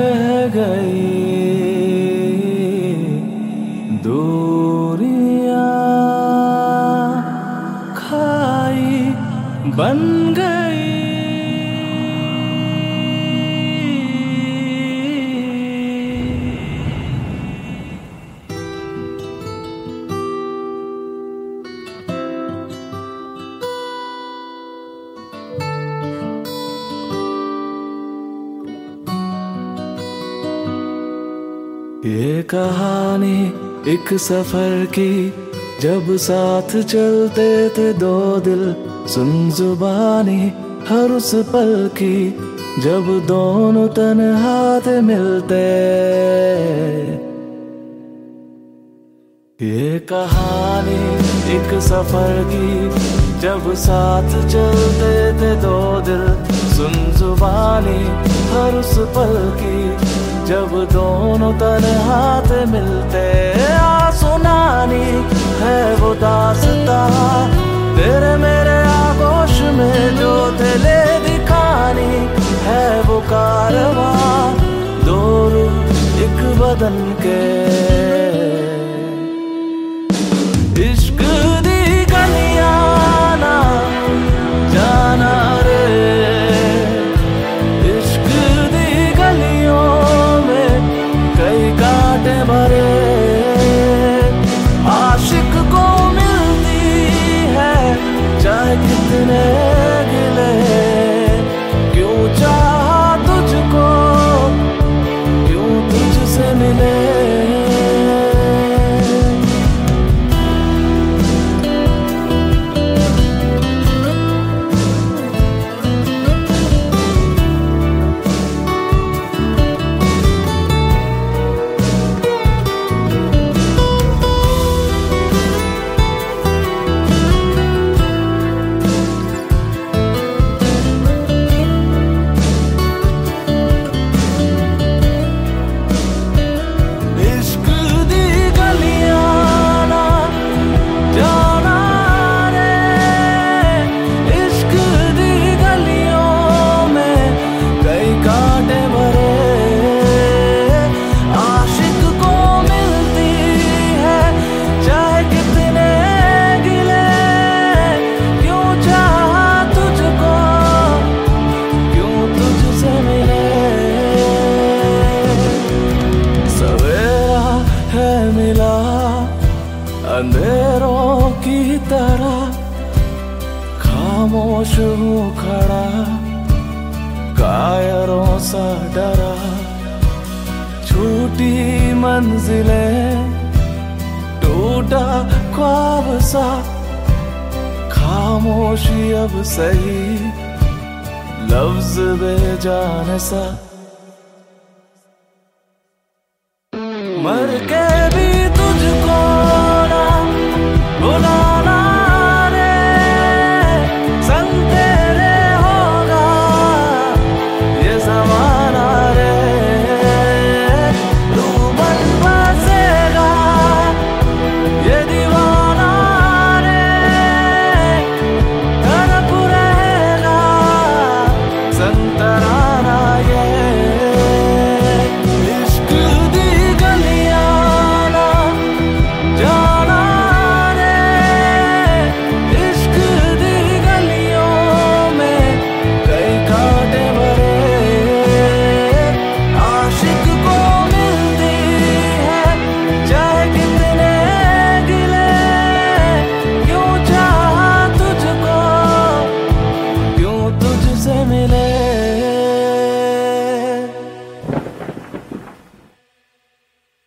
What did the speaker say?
गई दूरियां, खाई बन गई। ये कहानी एक सफर की, जब साथ चलते थे दो दिल, सुन जुबानी हर उस पल की, जब दोनों तन्हा थे मिलते। ये कहानी एक सफर की, जब साथ चलते थे दो दिल, सुन जुबानी हर उस पल की, जब दोनों तन्हा थे मिलते। सुनानी है वो दास्तां, तेरे मेरे आगोश में जो थे ले दिखानी है वो कारवां, दो रूह एक बदन के। इश्क दी गलियां ना जाना रे, इश्क दी गलियों कई कांटे भरे। आशिक को मिलती है चाहे कितने गिले, क्यों चाहा तुझको, क्यों तुझसे मिले। अंधेरों की तरह खामोश हूँ खड़ा, कायरों सा डरा, छूटी मंजिलें, टूटा ख्वाब सा, खामोशी अब सही, लफ्ज बेजान सा। मर के भी